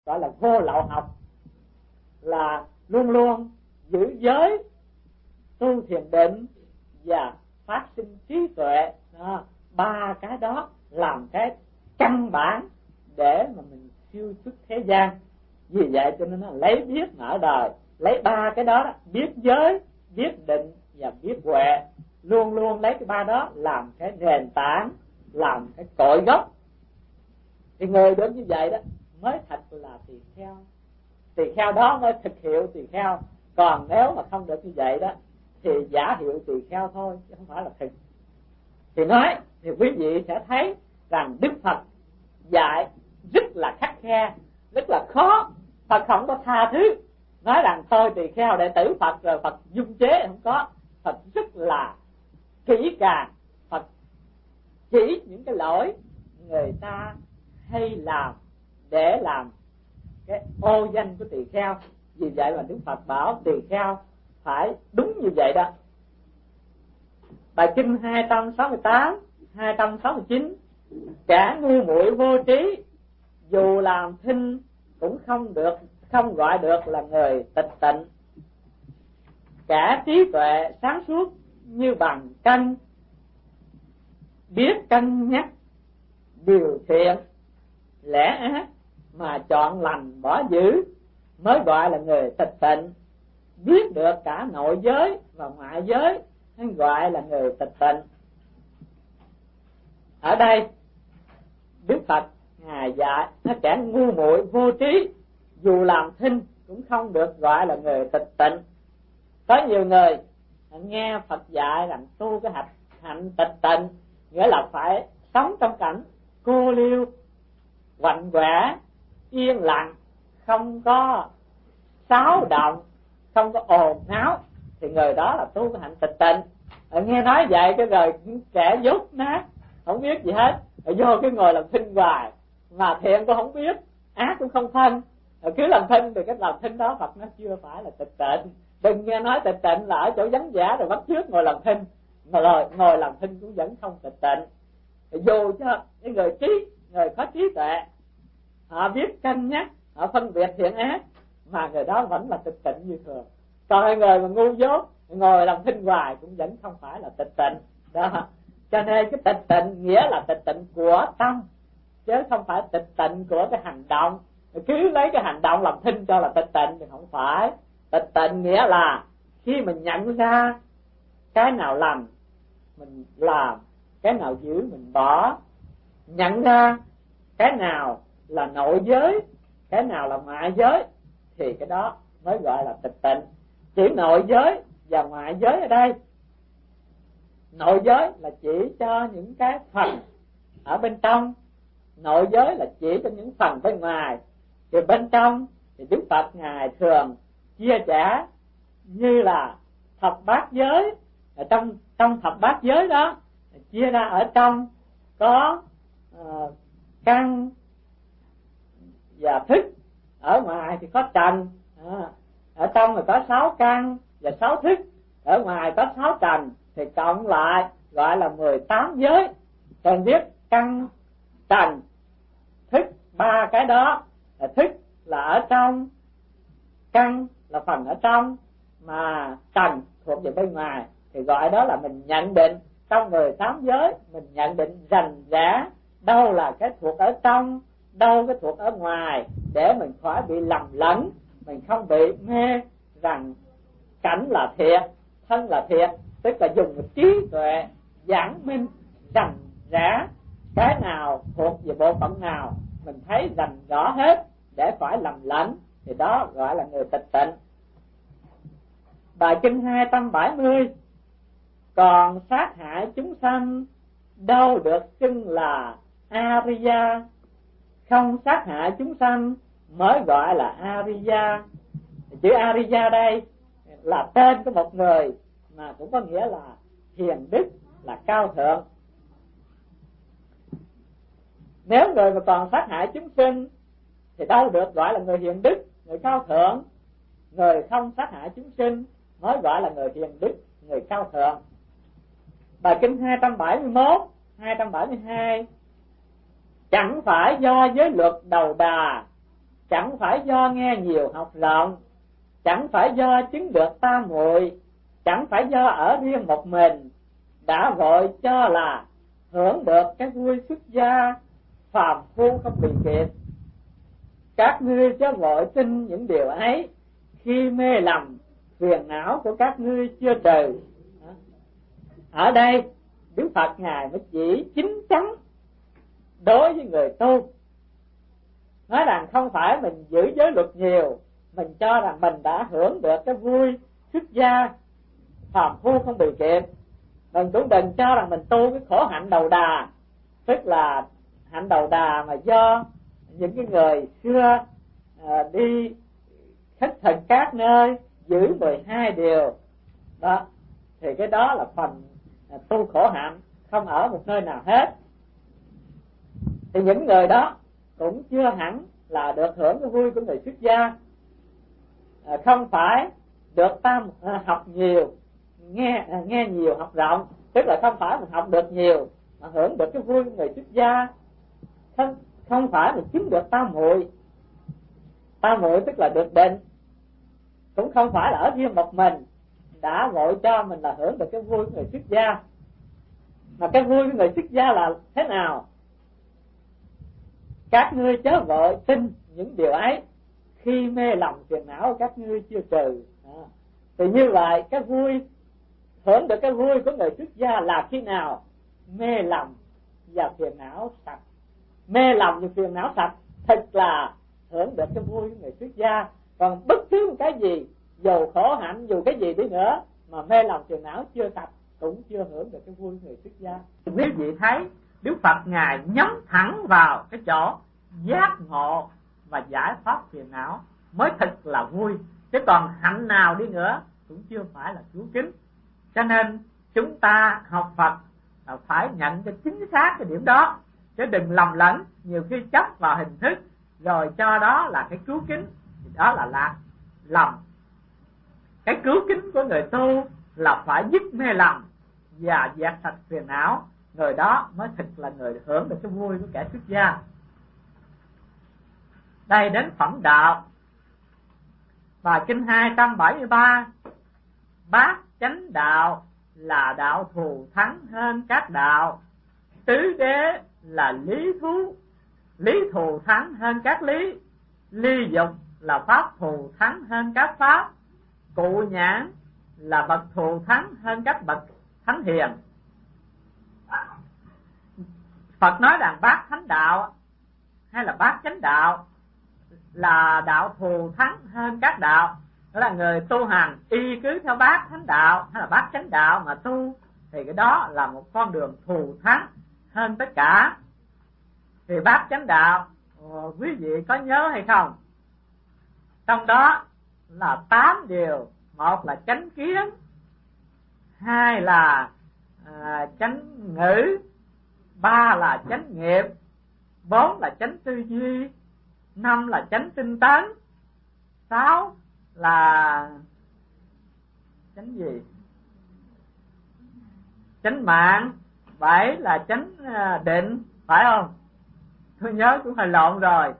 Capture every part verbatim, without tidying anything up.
gọi là vô lậu học, là luôn luôn giữ giới, tu thiền định và phát sinh trí tuệ. Đó, ba cái đó làm cái căn bản để mà mình siêu xuất thế gian. Vì vậy cho nên nó lấy biết mà ở đời, lấy ba cái đó, đó biết giới, biết định và biết huệ, luôn luôn lấy cái ba đó làm cái nền tảng, làm cái cội gốc. Thì người đến như vậy đó mới thật là tỳ kheo. Tỳ kheo đó mới thực hiệu tỳ kheo. Còn nếu mà không được như vậy đó thì giả hiệu tỳ kheo thôi, chứ không phải là thực. Thì nói thì quý vị sẽ thấy rằng Đức Phật dạy rất là khắt khe, rất là khó. Phật không có tha thứ nói rằng tôi tỳ kheo đệ tử Phật rồi Phật dung chế, không có. Phật rất là kỹ càng. Phật chỉ những cái lỗi người ta hay làm để làm cái ô danh của tỳ kheo. Vì vậy mà Đức Phật bảo tỳ kheo phải đúng như vậy đó. Bài kinh hai trăm sáu mươi tám, hai trăm sáu mươi chín: kẻ ngu muội vô trí, dù làm thinh cũng không được, không gọi được là người tịch tịnh. Kẻ trí tuệ sáng suốt như bằng canh, biết cân nhắc điều thiện lẽ ác mà chọn lành bỏ dữ, mới gọi là người tịch tịnh. Biết được cả nội giới và ngoại giới mới gọi là người tịch tịnh. Ở đây Đức Phật ngài dạy nó kẻ ngu muội vô trí, dù làm thinh cũng không được gọi là người tịch tịnh. Có nhiều người nghe Phật dạy rằng tu cái hạnh hạnh tịch tịnh, nghĩa là phải sống trong cảnh cô liêu, quạnh quẻ, yên lặng, không có xáo động, không có ồn náo, thì người đó là tu cái hạnh tịch tịnh. Nghe nói vậy cái rồi kẻ dốt nát không biết gì hết, vô cái ngồi làm thinh hoài, mà thiện cũng không biết, ác cũng không phân, cứ làm thinh. Thì cái làm thinh đó Phật nó chưa phải là tịch tịnh. Đừng nghe nói tịch tịnh là ở chỗ vắng vẻ rồi bắt chước ngồi làm thinh, mà rồi ngồi làm thinh cũng vẫn không tịch tịnh. Dù cho cái người trí, người có trí tuệ, họ biết cân nhắc, họ phân biệt thiện ác, mà người đó vẫn là tịch tịnh như thường. Còn người mà ngu dốt ngồi làm thinh hoài cũng vẫn không phải là tịch tịnh đó. Cho nên cái tịch tịnh nghĩa là tịch tịnh của tâm, chứ không phải tịch tịnh của cái hành động. Cứ lấy cái hành động làm thinh cho là tịch tịnh thì không phải. Tịch tịnh nghĩa là khi mình nhận ra cái nào lành mình làm, cái nào dữ mình bỏ, nhận ra cái nào là nội giới, cái nào là ngoại giới, thì cái đó mới gọi là tịch tịnh. Chỉ nội giới và ngoại giới ở đây, nội giới là chỉ cho những cái phần ở bên trong, nội giới là chỉ cho những phần bên ngoài. Thì bên trong thì Đức Phật ngài thường chia sẻ như là thập bát giới. Ở trong trong thập bát giới đó chia ra, ở trong có uh, căn và thức, ở ngoài thì có trần. À, ở trong là có sáu căn và sáu thức, ở ngoài có sáu trần, thì cộng lại gọi là mười tám giới. Cần biết căn, trần, thức, ba cái đó là thức là ở trong, căn là phần ở trong, mà trần thuộc về bên ngoài, thì gọi đó là mình nhận định trong mười tám giới, mình nhận định rành rẽ đâu là cái thuộc ở trong, đâu cái thuộc ở ngoài, để mình khỏi bị lầm lẫn, mình không bị mê rằng cảnh là thiệt, thân là thiệt. Tức là dùng một trí tuệ giảng minh rành rẽ cái nào thuộc về bộ phận nào, mình thấy rành rõ hết để khỏi lầm lẫn, thì đó gọi là người tịch tịnh. Bài kinh hai trăm bảy mươi: còn sát hại chúng sanh đâu được xưng là Ariya, không sát hại chúng sanh mới gọi là Ariya. Chữ Ariya đây là tên của một người, mà cũng có nghĩa là hiền đức, là cao thượng. Nếu người mà còn sát hại chúng sinh thì đâu được gọi là người hiền đức, người cao thượng. Người không sát hại chúng sinh mới gọi là người hiền đức, người cao thượng. Bài kinh hai trăm bảy mươi mốt, hai trăm bảy mươi hai: chẳng phải do giới luật đầu đà chẳng phải do nghe nhiều học rộng, chẳng phải do chứng được tam muội, chẳng phải do ở riêng một mình, đã vội cho là hưởng được cái vui xuất gia, phàm phu không bị kịp. Các ngươi chớ vội tin những điều ấy, khi mê lầm phiền não của các ngươi chưa trừ. Ở đây Đức Phật Ngài mới chỉ chính chắn đối với người tu, nói rằng không phải mình giữ giới luật nhiều, mình cho rằng mình đã hưởng được cái vui xuất gia, phàm phu không bị kịp. Mình cũng đừng cho rằng mình tu cái khổ hạnh đầu đà, tức là hạnh đầu đà mà do những cái người xưa à, đi khất thực các nơi giữ mười hai điều đó, thì cái đó là phần à, tu khổ hạnh, không ở một nơi nào hết. Thì những người đó cũng chưa hẳn là được hưởng cái vui của người xuất gia. À, không phải được tam à, học nhiều, nghe à, nghe nhiều học rộng, tức là không phải mình học được nhiều mà hưởng được cái vui của người xuất gia. Không, không phải mình chứng được tam muội. Tam muội tức là được định, cũng không phải là ở riêng một mình đã vội cho mình là hưởng được cái vui của người xuất gia. Mà cái vui của người xuất gia là thế nào? Các ngươi chớ vội tin những điều ấy, khi mê lòng phiền não các ngươi chưa trừ. À, thì như vậy cái vui, hưởng được cái vui của người xuất gia là khi nào mê lòng và phiền não sạch. Mê lòng và phiền não sạch thật là hưởng được cái vui của người xuất gia. Còn bất cứ một cái gì, dù khổ hạnh, dù cái gì đi nữa, mà mê lòng phiền não chưa sạch cũng chưa hưởng được cái vui của người xuất gia. Quý vị thấy Đức Phật Ngài nhắm thẳng vào cái chỗ giác ngộ và giải thoát phiền não mới thật là vui, chứ còn hạnh nào đi nữa cũng chưa phải là cứu kính. Cho nên chúng ta học Phật là phải nhận cái chính xác cái điểm đó, chứ đừng lầm lẫn. Nhiều khi chấp vào hình thức rồi cho đó là cái cứu kính, thì đó là lạc lầm. Cái cứu kính của người tu là phải dứt mê lầm và dẹp sạch phiền não, người đó mới thực là người hưởng được cái vui của kẻ xuất gia. Đây đến phẩm đạo, bài kinh hai trăm bảy mươi ba. Bát chánh đạo là đạo thù thắng hơn các đạo, tứ đế là lý thú lý thù thắng hơn các lý, ly dục là pháp thù thắng hơn các pháp, cụ nhãn là bậc thù thắng hơn các bậc thánh hiền. Phật nói rằng bát thánh đạo hay là bát chánh đạo là đạo thù thắng hơn các đạo. Đó là người tu hành y cứ theo bát thánh đạo hay là bát chánh đạo mà tu, thì cái đó là một con đường thù thắng hơn tất cả. Thì bát chánh đạo, quý vị có nhớ hay không? Trong đó là tám điều. Một là chánh kiến, hai là à, chánh ngữ, ba là chánh nghiệp, bốn là chánh tư duy, năm là chánh tinh tấn, sáu là chánh gì? Chánh mạng, bảy là chánh định, phải không? Tôi nhớ cũng hơi lộn rồi.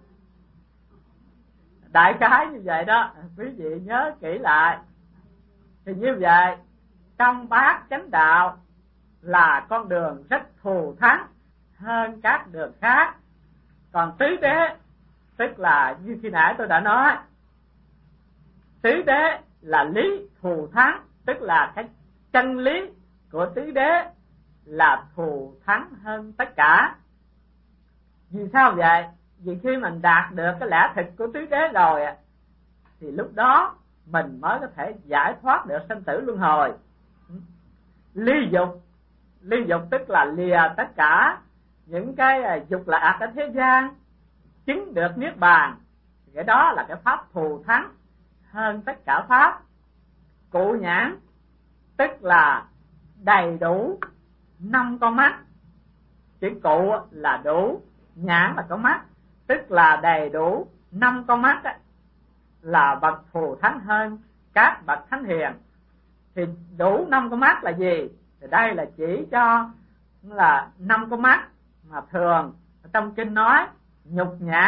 Đại khái như vậy đó, quý vị nhớ kỹ lại. Thì như vậy, trong bát chánh đạo là con đường rất thù thắng hơn các đường khác. Còn tứ đế, tức là như khi nãy tôi đã nói, tứ đế là lý thù thắng, tức là cái chân lý của tứ đế là thù thắng hơn tất cả. Vì sao vậy? Vì khi mình đạt được cái lẽ thực của tứ đế rồi thì lúc đó mình mới có thể giải thoát được sanh tử luân hồi. Ly dục, ly dục tức là lìa tất cả những cái dục lạc ở thế gian, chứng được niết bàn. Cái đó là cái pháp thù thắng hơn tất cả pháp. Cụ nhãn tức là đầy đủ năm con mắt. Chữ cụ là đủ, nhãn là con mắt, tức là đầy đủ năm con mắt ấy, là bậc thù thắng hơn các bậc thánh hiền. Thì đủ năm con mắt là gì? Thì đây là chỉ cho là năm con mắt mà thường trong kinh nói nhục nhãn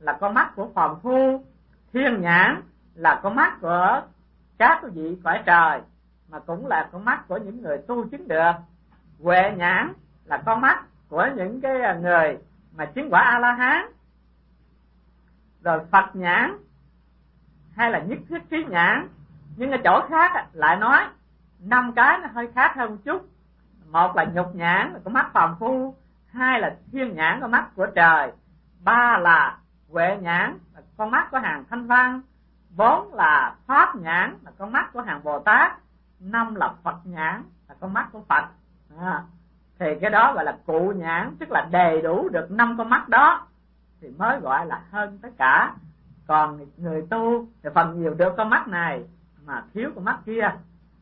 là con mắt của phàm phu, thiên nhãn là con mắt của các quý vị cõi trời, mà cũng là con mắt của những người tu chứng được. Huệ nhãn là con mắt của những cái người mà chứng quả A La Hán. Rồi Phật nhãn hay là nhất thiết trí nhãn, nhưng ở chỗ khác lại nói năm cái nó hơi khác hơn một chút. Một là nhục nhãn là con mắt phàm phu, hai là thiên nhãn con mắt của trời, ba là huệ nhãn là con mắt của hàng thanh văn, bốn là pháp nhãn là con mắt của hàng Bồ Tát, năm là Phật nhãn là con mắt của Phật. À, thì cái đó gọi là cụ nhãn, tức là đầy đủ được năm con mắt đó thì mới gọi là hơn tất cả. Còn người tu thì phần nhiều được con mắt này mà thiếu con mắt kia.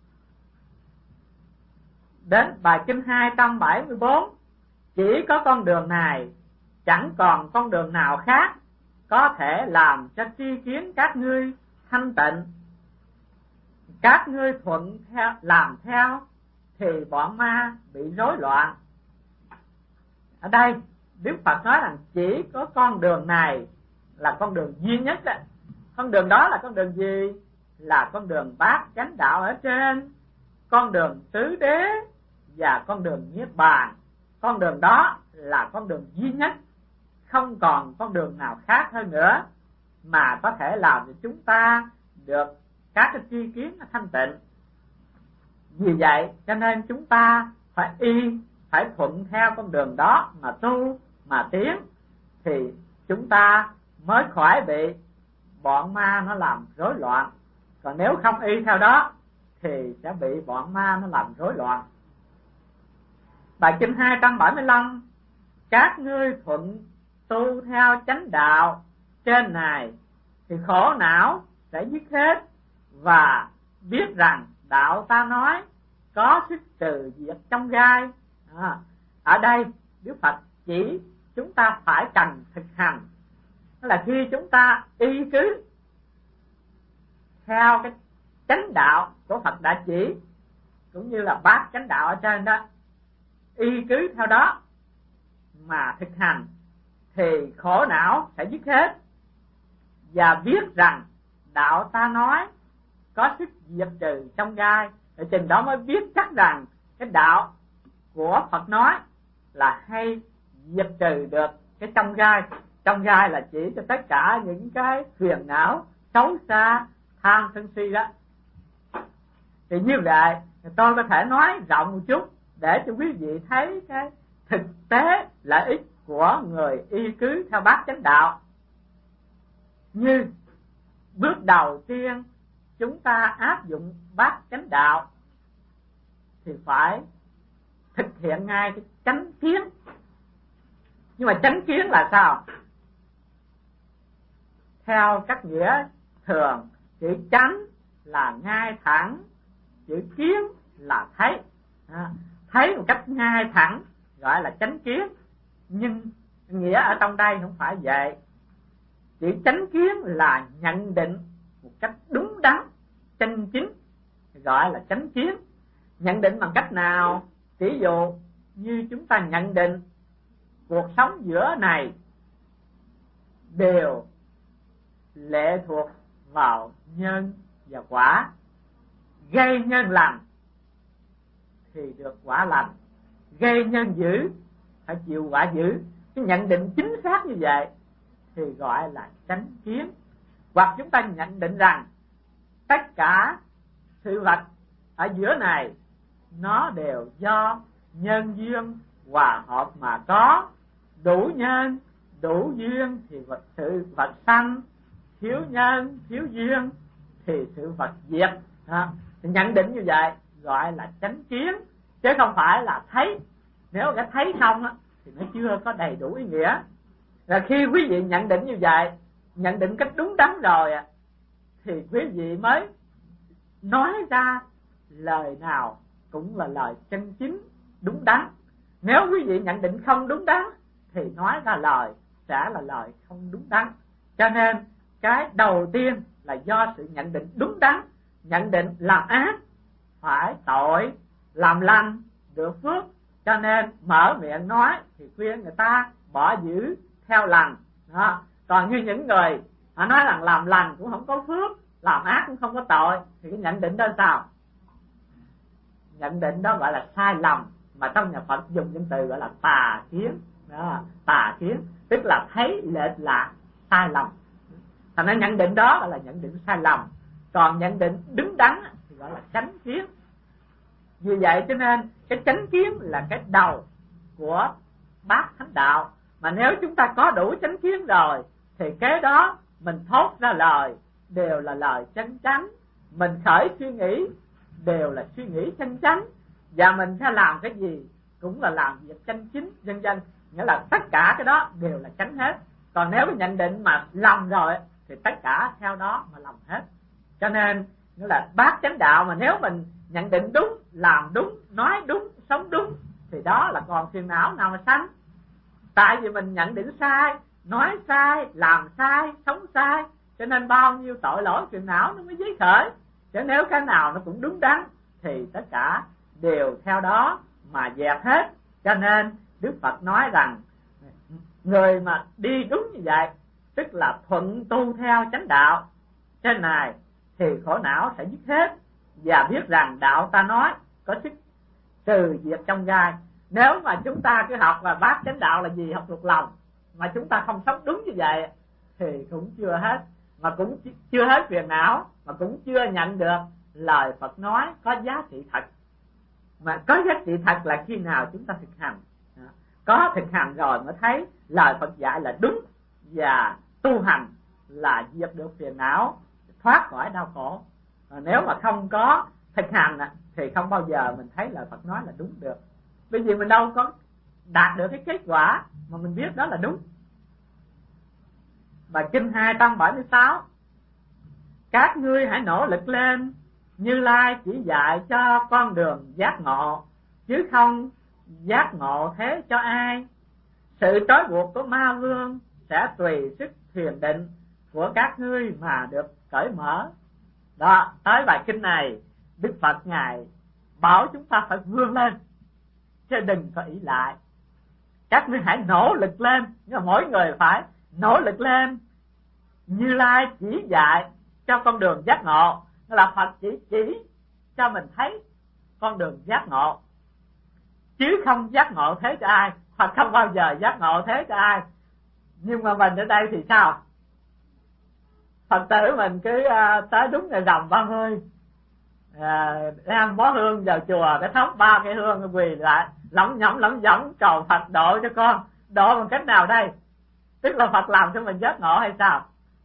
Đến bài kinh hai trăm bảy mươi bốn, chỉ có con đường này, chẳng còn con đường nào khác có thể làm cho tri kiến các ngươi thanh tịnh. Các ngươi thuận theo làm theo thì bọn ma bị rối loạn. Ở đây Đức Phật nói rằng chỉ có con đường này là con đường duy nhất đó. Con đường đó là con đường gì? Là con đường bát chánh đạo ở trên, con đường tứ đế và con đường niết bàn. Con đường đó là con đường duy nhất, không còn con đường nào khác hơn nữa mà có thể làm cho chúng ta được các cái tri kiến thanh tịnh. Vì vậy cho nên chúng ta phải y, phải thuận theo con đường đó mà tu, mà tiến, thì chúng ta mới khỏi bị bọn ma nó làm rối loạn. Còn nếu không y theo đó thì sẽ bị bọn ma nó làm rối loạn. Bài kinh hai trăm bảy mươi lăm, các ngươi thuận tu theo chánh đạo trên này thì khổ não sẽ dứt hết, và biết rằng đạo ta nói có sức trừ diệt trong gai. À, ở đây Đức Phật chỉ chúng ta phải cần thực hành, đó là khi chúng ta y cứ theo cái chánh đạo của Phật đã chỉ, cũng như là bát chánh đạo ở trên đó, y cứ theo đó mà thực hành thì khổ não sẽ dứt hết, và biết rằng đạo ta nói có sức diệt trừ trong gai. Ở trình đó mới biết chắc rằng cái đạo của Phật nói là hay diệt trừ được cái trong gai. Trong gai là chỉ cho tất cả những cái phiền não xấu xa, tham sân si đó. Thì như vậy tôi có thể nói rộng một chút để cho quý vị thấy cái thực tế lợi ích của người y cứ theo bát chánh đạo. Như bước đầu tiên chúng ta áp dụng bát chánh đạo thì phải thực hiện ngay cái chánh kiến. Nhưng mà chánh kiến là sao? Theo các nghĩa thường, chữ chánh là ngay thẳng, chữ kiến là thấy. À, thấy một cách ngay thẳng gọi là chánh kiến, nhưng nghĩa ở trong đây không phải vậy. Chữ chánh kiến là nhận định một cách đúng đắn, chân chính, gọi là chánh kiến. Nhận định bằng cách nào? Ví dụ như chúng ta nhận định cuộc sống giữa này đều lệ thuộc vào nhân và quả. Gây nhân lành thì được quả lành, gây nhân dữ phải chịu quả dữ. Cái nhận định chính xác như vậy thì gọi là chánh kiến. Hoặc chúng ta nhận định rằng tất cả sự vật ở giữa này nó đều do nhân duyên hòa hợp mà có. Đủ nhân, đủ duyên thì vật sự vật sanh, thiếu nhân, thiếu duyên thì sự vật diệt. À, thì nhận định như vậy gọi là chánh kiến, chứ không phải là thấy. Nếu cái thấy không á, thì nó chưa có đầy đủ ý nghĩa. Là khi quý vị nhận định như vậy, nhận định cách đúng đắn rồi thì quý vị mới nói ra lời nào cũng là lời chân chính, đúng đắn. Nếu quý vị nhận định không đúng đắn thì nói ra lời sẽ là lời không đúng đắn. Cho nên cái đầu tiên là do sự nhận định đúng đắn. Nhận định làm ác phải tội, làm lành được phước. Cho nên mở miệng nói thì khuyên người ta bỏ giữ theo lành đó. Còn như những người họ nói rằng làm lành cũng không có phước, làm ác cũng không có tội, thì cái nhận định đó sao? Nhận định đó gọi là sai lầm, mà trong nhà Phật dùng những từ gọi là tà kiến. Đó, tà kiến tức là thấy lệch lạc, sai lầm. Thành ra nhận định đó gọi là nhận định sai lầm. Còn nhận định đứng đắn thì gọi là chánh kiến. Vì vậy cho nên cái chánh kiến là cái đầu của bát thánh đạo. Mà nếu chúng ta có đủ chánh kiến rồi thì cái đó mình thốt ra lời đều là lời chân chánh, mình khởi suy nghĩ đều là suy nghĩ chân chánh, và mình sẽ làm cái gì cũng là làm việc chân chính, vân vân. Nghĩa là tất cả cái đó đều là chánh hết. Còn nếu cái nhận định mà lầm rồi thì tất cả theo đó mà lầm hết. Cho nên nghĩa là bát chánh đạo, mà nếu mình nhận định đúng, làm đúng, nói đúng, sống đúng thì đó là còn phiền não nào mà sanh. Tại vì mình nhận định sai, nói sai, làm sai, sống sai, cho nên bao nhiêu tội lỗi phiền não nó mới dấy khởi. Chứ nếu cái nào nó cũng đúng đắn thì tất cả đều theo đó mà dẹp hết. Cho nên Đức Phật nói rằng người mà đi đúng như vậy, tức là thuận tu theo chánh đạo trên này, thì khổ não sẽ dứt hết, và biết rằng đạo ta nói có sức trừ diệt trong gai. Nếu mà chúng ta cứ học và bát chánh đạo là gì, học thuộc lòng, mà chúng ta không sống đúng như vậy thì cũng chưa hết, mà cũng chưa hết phiền não, mà cũng chưa nhận được lời Phật nói có giá trị thật. Mà có giá trị thật là khi nào chúng ta thực hành. Có thực hành rồi mới thấy lời Phật dạy là đúng, và tu hành là diệt được phiền não, thoát khỏi đau khổ. Mà nếu mà không có thực hành thì không bao giờ mình thấy lời Phật nói là đúng được. Bởi vì mình đâu có đạt được cái kết quả mà mình biết đó là đúng. Bài kinh hai trăm bảy mươi sáu: các ngươi hãy nỗ lực lên, Như Lai chỉ dạy cho con đường giác ngộ, chứ không giác ngộ thế cho ai. Sự trói buộc của ma vương sẽ tùy sức thiền định của các ngươi mà được cởi mở. Đó, tới bài kinh này Đức Phật Ngài bảo chúng ta phải vươn lên, chứ đừng có ỷ lại. Các ngươi hãy nỗ lực lên, nhưng mà mỗi người phải nỗ lực lên. Như Lai chỉ dạy cho con đường giác ngộ, đó là Phật chỉ chỉ cho mình thấy con đường giác ngộ, chứ không giác ngộ thế cho ai. Phật không bao giờ giác ngộ thế cho ai. Nhưng mà mình ở đây thì sao? Phật tử mình cứ uh, tới đúng ngày rằm ba mươi, à, đem bó hương vào chùa, cái thắp ba cái hương quỳ lại lẩm nhẩm lẩm nhẩm cầu Phật độ cho con. Độ bằng cách nào đây? Tức là Phật làm cho mình giác ngộ hay sao?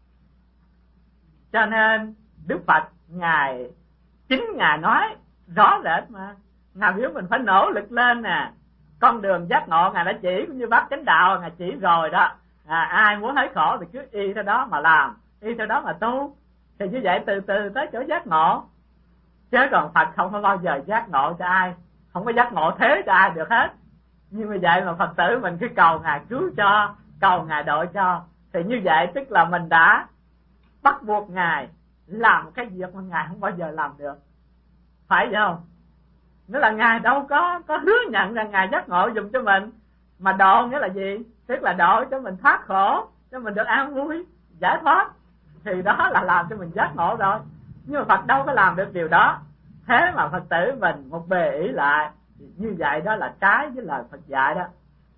Cho nên Đức Phật Ngài chính Ngài nói rõ rệt mà. Ngài biểu mình phải nỗ lực lên nè. Con đường giác ngộ Ngài đã chỉ, cũng như bát chánh đạo Ngài chỉ rồi đó. À, ai muốn hết khổ thì cứ y theo đó mà làm, y theo đó mà tu, thì như vậy từ từ tới chỗ giác ngộ. Chứ còn Phật không có bao giờ giác ngộ cho ai, không có giác ngộ thế cho ai được hết. Nhưng mà vậy mà Phật tử mình cứ cầu Ngài cứu cho, cầu Ngài độ cho, thì như vậy tức là mình đã bắt buộc Ngài làm cái việc mà Ngài không bao giờ làm được. Phải vậy không? Nghĩa là Ngài đâu có có hứa nhận rằng Ngài giác ngộ dùm cho mình. Mà độ nghĩa là gì? Tức là độ cho mình thoát khổ, cho mình được an vui, giải thoát, thì đó là làm cho mình giác ngộ rồi. Nhưng mà Phật đâu có làm được điều đó. Thế mà Phật tử mình một bề ỷ lại, như vậy đó là trái với lời Phật dạy đó.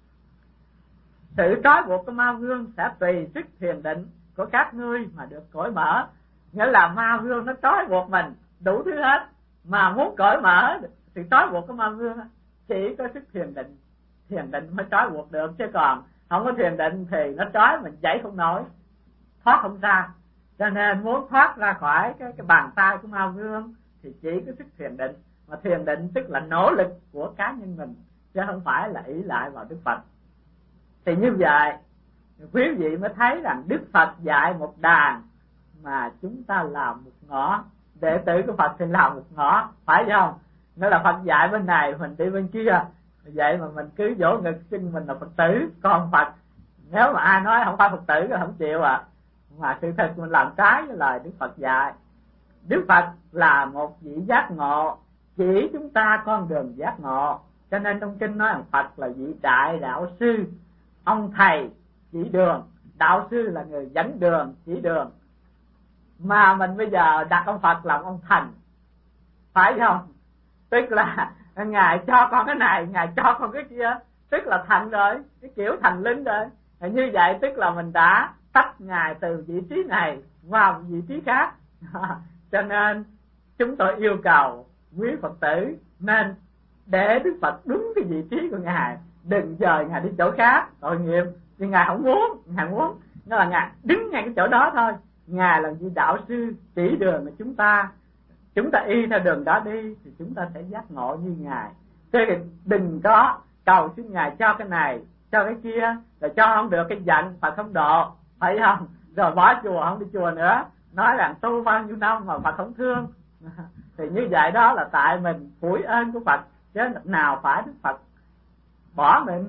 Sự trói buộc của ma vương sẽ tùy sức thiền định của các ngươi mà được cởi mở. Nghĩa là ma vương nó trói buộc mình đủ thứ hết, mà muốn cởi mở sự trói buộc của ma vương chỉ có sức thiền định. Thiền định mới trói buộc được, chứ còn không có thiền định thì nó trói mình chạy không nổi, thoát không ra. Cho nên muốn thoát ra khỏi cái, cái bàn tay của ma vương thì chỉ có sức thiền định. Mà thiền định tức là nỗ lực của cá nhân mình, chứ không phải là ỷ lại vào Đức Phật. Thì như vậy quý vị mới thấy rằng Đức Phật dạy một đàn mà chúng ta làm một ngõ. Đệ tử của Phật thì làm một ngõ, phải không? Nghĩa là Phật dạy bên này, mình đi bên kia. Vậy mà mình cứ vỗ ngực xưng mình là Phật tử. Còn Phật, nếu mà ai nói không phải Phật tử thì không chịu à. Mà sự thật mình làm trái với lời Đức Phật dạy. Đức Phật là một vị giác ngộ, chỉ chúng ta con đường giác ngộ. Cho nên trong kinh nói rằng Phật là vị đại đạo sư, ông thầy chỉ đường. đạo sư là người dẫn đường chỉ đường, mà mình bây giờ đặt ông Phật làm ông thần, phải không? Tức là ngài cho con cái này, ngài cho con cái kia, tức là thành rồi, cái kiểu thành linh rồi. Như vậy tức là mình đã tách ngài từ vị trí này vào vị trí khác. Cho nên chúng tôi yêu cầu quý Phật tử nên để Đức Phật đúng cái vị trí của ngài, đừng dời ngài đi chỗ khác tội nghiệp. Vì ngài không muốn, ngài muốn nó là ngài đứng ngay cái chỗ đó thôi. Ngài là vị đạo sư chỉ đường của chúng ta, chúng ta y theo đường đó đi thì chúng ta sẽ giác ngộ như ngài. Thế thì đừng có cầu xin ngài cho cái này cho cái kia, rồi cho không được cái giận Phật không độ, phải không? Rồi bỏ chùa không đi chùa nữa, nói rằng tu bao nhiêu năm mà Phật không thương. Thì như vậy đó là tại mình phủi ơn của Phật, chứ nào phải Đức Phật bỏ mình.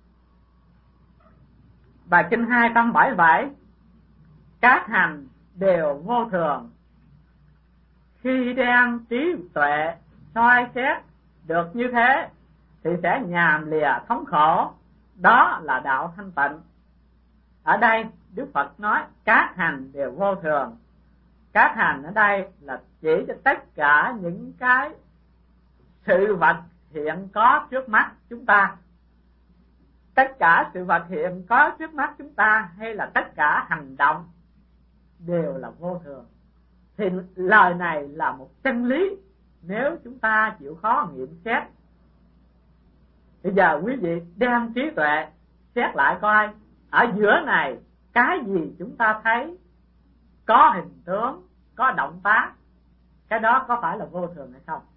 Bài kinh hai trăm bảy mươi bảy, các hành đều vô thường, khi đem trí tuệ soi xét được như thế thì sẽ nhàm lìa thống khổ, đó là đạo thanh tịnh. Ở đây Đức Phật nói các hành đều vô thường. Các hành ở đây là chỉ cho tất cả những cái sự vật hiện có trước mắt chúng ta. Tất cả sự vật hiện có trước mắt chúng ta hay là tất cả hành động đều là vô thường. Thì lời này là một chân lý nếu chúng ta chịu khó nghiệm xét. Bây giờ quý vị đem trí tuệ xét lại coi, ở giữa này cái gì chúng ta thấy có hình tướng, có động tác, cái đó có phải là vô thường hay không?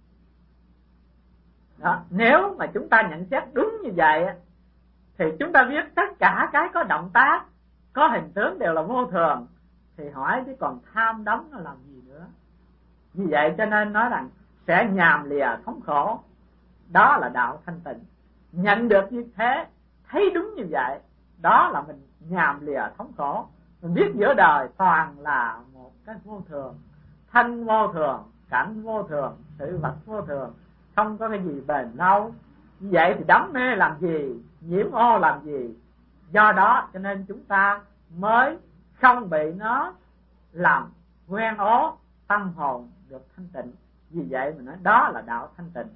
Đó, nếu mà chúng ta nhận xét đúng như vậy thì chúng ta biết tất cả cái có động tác, có hình tướng đều là vô thường, thì hỏi chứ còn tham đắm nó làm gì nữa. Như vậy cho nên nói rằng sẽ nhàm lìa thống khổ, đó là đạo thanh tịnh. Nhận được như thế, thấy đúng như vậy, đó là mình nhàm lìa thống khổ. Mình biết giữa đời toàn là một cái vô thường, thân vô thường, cảnh vô thường, sự vật vô thường, không có cái gì bền lâu. Như vậy thì đắm mê làm gì, nhiễm ô làm gì? Do đó cho nên chúng ta mới không bị nó làm quen ố, tâm hồn được thanh tịnh. Vì vậy mình nói đó là đạo thanh tịnh.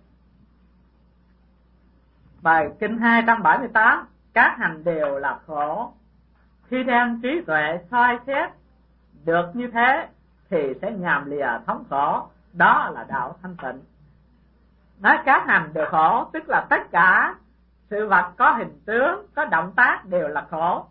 Bài kinh hai trăm bảy mươi tám, các hành đều là khổ, khi đem trí tuệ soi xét được như thế thì sẽ nhàm lìa thống khổ, đó là đạo thanh tịnh. Nói các hành đều khổ tức là tất cả sự vật có hình tướng, có động tác đều là khổ.